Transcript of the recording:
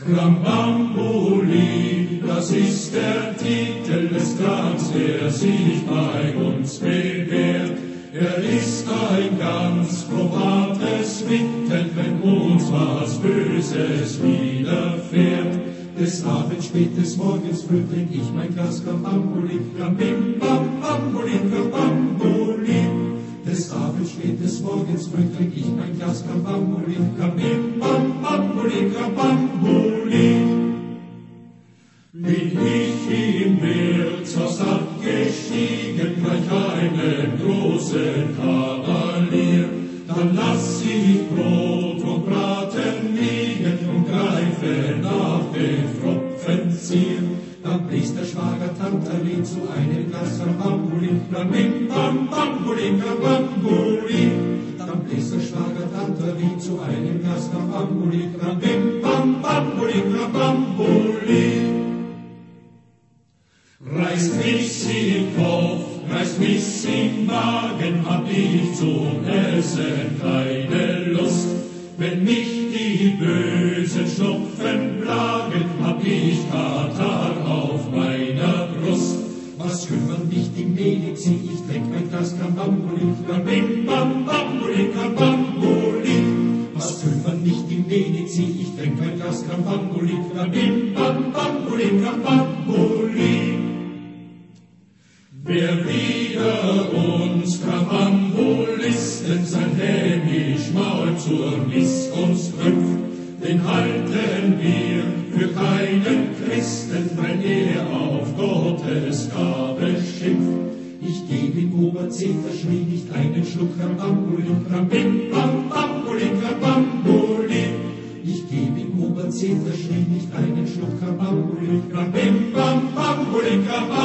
Krambambuli, das ist der Titel des Krams, der sich bei uns bewährt. Er ist ein ganz probates Mittel, wenn uns was Böses widerfährt. Des Abends spät, des Morgens früh trink ich mein Glas Krambambuli, Krambim, bam, bambuli, Krambambuli. Des Abends spät, des Morgens früh trink ich mein Glas Krambambuli, Krambim, bam, bambuli, Krambambuli. Bin ich im Wirtshaus abgestiegen, gleich einen großen Kavalier, dann lass ich Brot und Braten liegen und greife nach den Pfropfenzier. Dann bläst der Schwager Tantalin zu einem Glas Krambambuli, Krambim, bam, bambuli, Krambambuli. Dann bläst der Schwager Tantalin zu einem Glas Krambambuli, Krambim, bam, bambuli, Krambambuli. Reißt mich im Kopf, reißt mich im Magen, hab ich zum Essen keine Lust. Wenn mich die bösen Schnupfen plagen, hab ich Katar auf meiner Brust. Was kümmert mich die Medizin? Ich trink mein Glas Krambambuli, Krambim, bam, bambuli, Krambambuli. Was kümmert mich die Medizin? Ich trink mein Glas Krambambuli, Krambim, bam, bambuli, Krambambuli. Wer wider uns Krambambulisten sein hämisch Maul zur Missgunst rümpft, den halten wir für keinen Christen, wenn er auf Gottes Gabe schimpft. Ich geb in Oberzeter Schrie nicht einen Schluck Krambambuli, Krambim, bam, bambuli, Krambambuli. Ich geb in Oberzeter Schrie nicht einen Schluck Krambambuli, Krambim, bam, bambuli, Krambambuli.